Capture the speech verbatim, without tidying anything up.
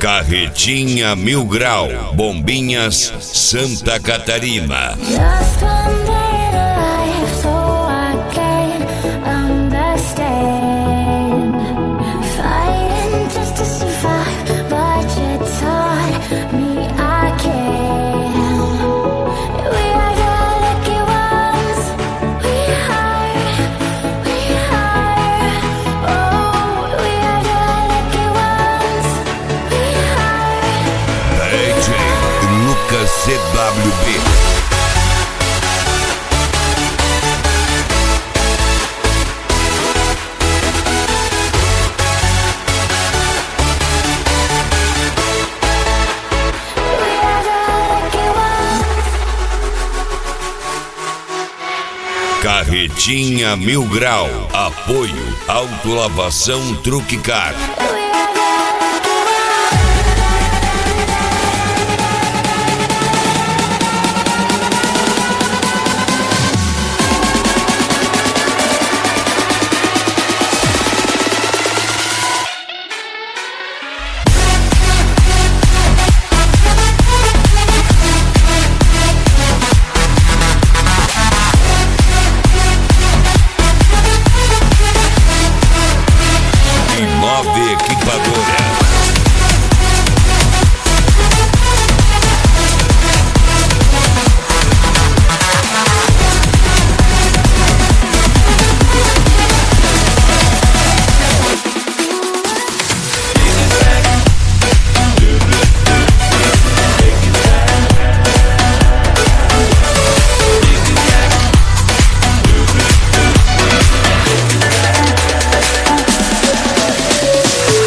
Carretinha Mil Grau, Bombinhas, Santa Catarina. Just one day to life so I can understand. Fighting just to survive, but you taught me I can. We are the lucky ones. We are, we are. Oh, we are the lucky ones. We are. D J Lucas C W B. Carretinha Mil Grau, apoio, autolavação Truque Car. Nove Equipadora.